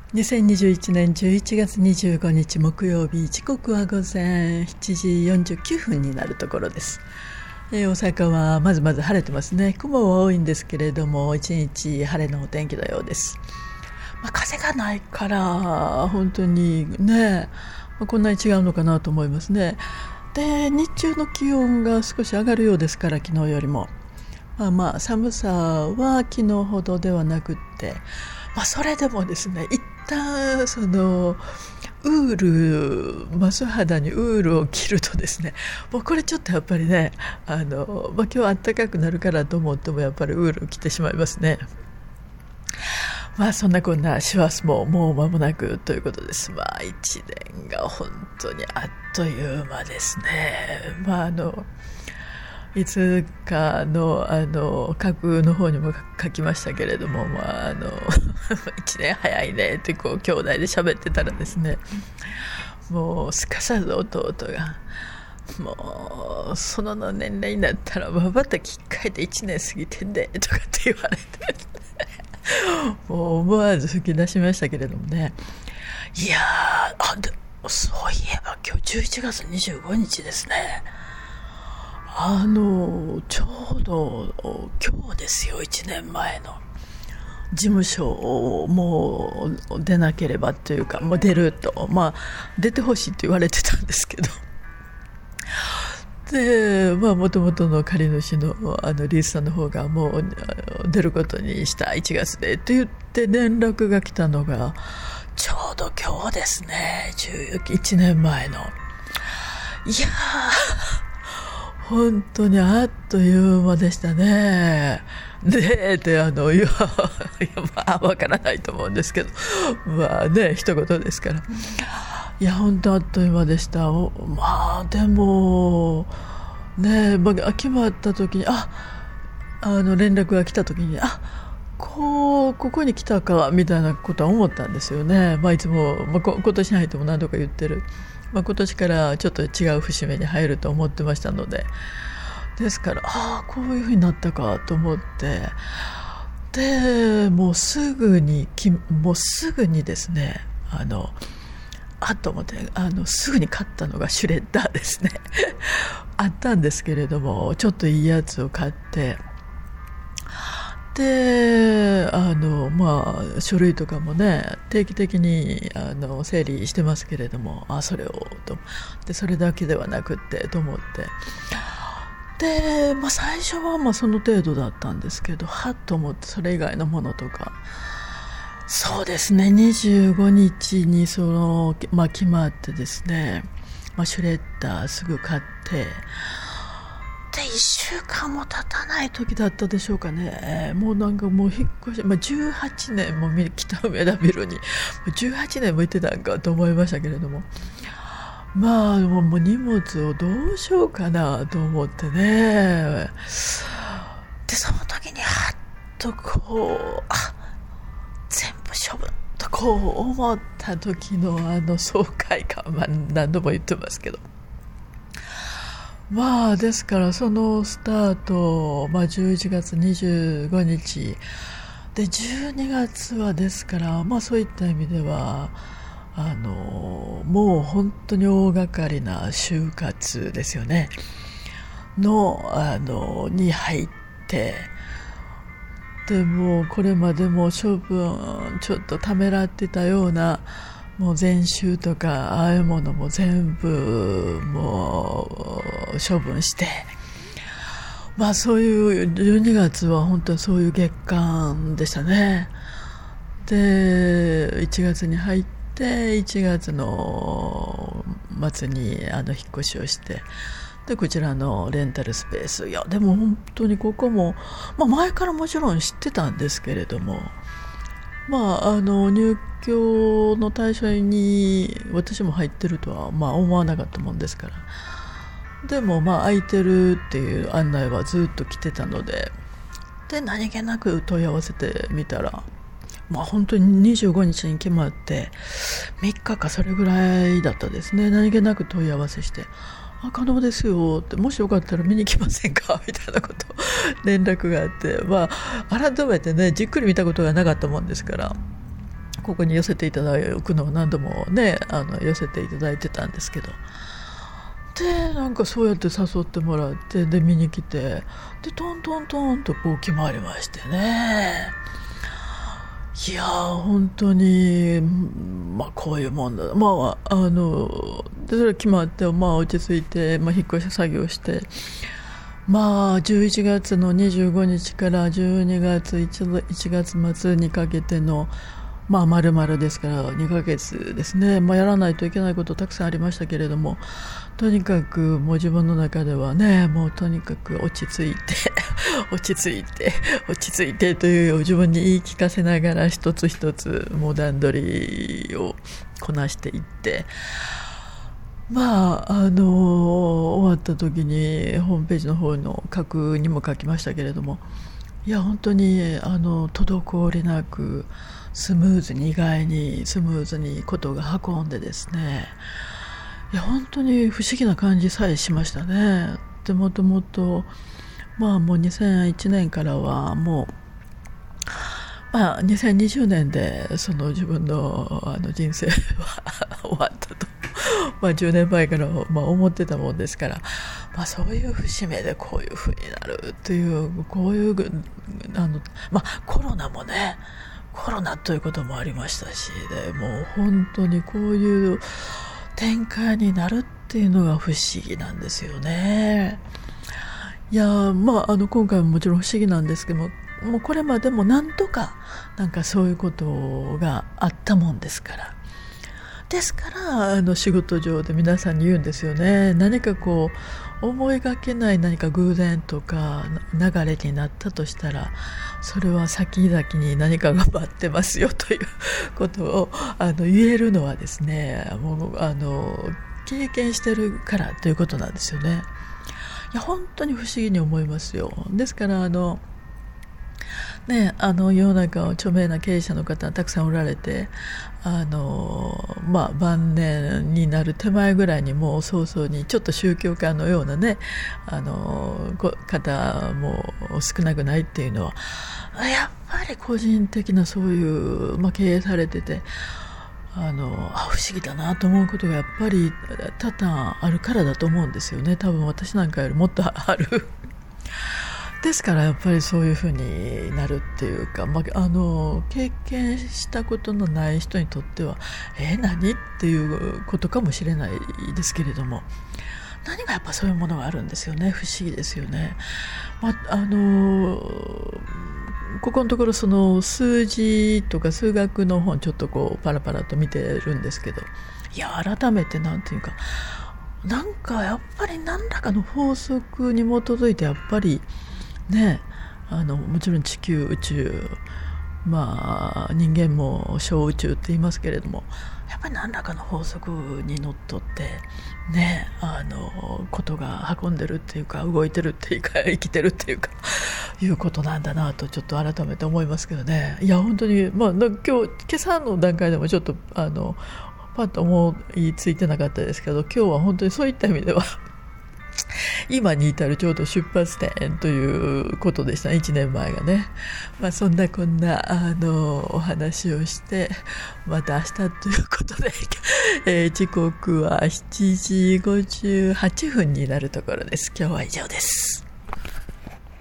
2021年11月25日木曜日、時刻は午前7時49分になるところです。大阪はまず晴れてますね。雲は多いんですけれども、一日晴れのお天気のようです。風がないから本当にね、こんなに違うのかなと思いますね。で、日中の気温が少し上がるようですから、昨日よりも寒さは昨日ほどではなくって、それでもですね、一旦そのウール、素肌にウールを着るとですね、もうこれちょっとやっぱりね、今日は暖かくなるからと思ってもやっぱりウールを着てしまいますね。そんなこんな師走ももう間もなくということです。一年が本当にあっという間ですね。いつかの架空の方にも書きましたけれども、1年早いねって兄弟で喋ってたらですね、もうすかさず弟が、もうその年齢になったらまばたき1回で1年過ぎてんでとかって言われてもう思わず吹き出しましたけれどもね。いやー、そういえば今日11月25日ですね。ちょうど今日ですよ、1年前の事務所をもう出なければというか、もう出ると、出てほしいと言われてたんですけど、で、もともとの借り主のリースさんの方がもう出ることにした1月でって言って連絡が来たのがちょうど今日ですね。11年前の。いやー、本当にあっという間でしたね。で、わからないと思うんですけど、一言ですから。いや、本当あっという間でした。でもね、決まった時に連絡が来た時にここに来たかみたいなことは思ったんですよね。いつも、今年に入っても何度か言ってる、今年からちょっと違う節目に入ると思ってましたので、ですからこういう風になったかと思って、でもうすぐにですね、と思ってすぐに買ったのがシュレッダーですねあったんですけれども、ちょっといいやつを買って、で書類とかもね、定期的に整理してますけれども、それをとで、それだけではなくってと思って、で、最初はその程度だったんですけど、はっと思って、それ以外のものとか、そうですね、25日に決まってですね、シュレッダーすぐ買って、で1週間も経たない時だったでしょうかね。もう引っ越し、18年も北梅田ビルに18年も行ってたんかと思いましたけれども、もう荷物をどうしようかなと思ってね。で、その時にはっと全部処分と思った時の爽快感は何度も言ってますけど、ですからそのスタート、11月25日で、12月はですから、そういった意味ではもう本当に大掛かりな就活ですよねに入って、でもこれまでも処分ちょっとためらってたような、もう全集とかああいうものも全部もう処分して、そういう12月は本当にそういう月間でしたね。で、1月に入って1月の末に引っ越しをして、でこちらのレンタルスペース、でも本当にここも、前からもちろん知ってたんですけれども、入居の対象に私も入ってるとは思わなかったもんですから、でも空いてるっていう案内はずっと来てたので、何気なく問い合わせてみたら、本当に25日に決まって3日かそれぐらいだったですね。何気なく問い合わせして、可能ですよって、もしよかったら見に来ませんかみたいなこと連絡があって、改めてね、じっくり見たことがなかったもんですから、 ここに寄せていただくのを何度もね寄せていただいてたんですけど、でなんかそうやって誘ってもらって、で見に来て、でトントントンとこう決まりましてね。いや本当に、こういうもんだ。でそれ決まって、落ち着いて、引っ越し作業して、11月の25日から12月1月末にかけての丸々ですから2ヶ月ですね。やらないといけないことたくさんありましたけれども、とにかくもう自分の中ではね、もうとにかく落ち着いて落ち着いてという自分に言い聞かせながら、一つ一つもう段取りをこなしていって、終わった時にホームページの方のにも書きましたけれども、いや本当に滞りなく意外にスムーズにことが運んでですね、いや本当に不思議な感じさえしましたね。でもともともう2001年からはもう2020年でその自分の人生は終わったと10年前から思ってたもんですから、そういう節目でこういう風になるという、こういうコロナもね、コロナということもありましたし、でもう本当にこういう展開になるっていうのが不思議なんですよね。いや今回ももちろん不思議なんですけども、もうこれまでも何とかそういうことがあったもんですから、仕事上で皆さんに言うんですよね。何かこう思いがけない何か偶然とか流れになったとしたら、それは先々に何かが待ってますよということを言えるのはですね、もう経験してるからということなんですよね。いや本当に不思議に思いますよ。ですから世の中を著名な経営者の方たくさんおられて、晩年になる手前ぐらいにもう早々にちょっと宗教家のようなね方も少なくないっていうのは、やっぱり個人的なそういう、経営されてて不思議だなと思うことがやっぱり多々あるからだと思うんですよね。多分私なんかよりもっとあるですからやっぱりそういうふうになるっていうか、経験したことのない人にとっては何っていうことかもしれないですけれども、何がやっぱそういうものがあるんですよね。不思議ですよね。ここのところその数字とか数学の本ちょっとこうパラパラと見てるんですけど、いや改めてなんていうか、やっぱり何らかの法則に基づいてやっぱりね、もちろん地球宇宙、人間も小宇宙って言いますけれども、やっぱり何らかの法則にのっとってね、ことが運んでるっていうか、動いてるっていうか、生きてるっていうかいうことなんだなとちょっと改めて思いますけどね。いや本当に今朝の段階でもちょっとパッと思いついてなかったですけど、今日は本当にそういった意味では今に至るちょうど出発点ということでした。1年前がね。そんなこんなお話をして、また明日ということで、時刻は7時58分になるところです。今日は以上です。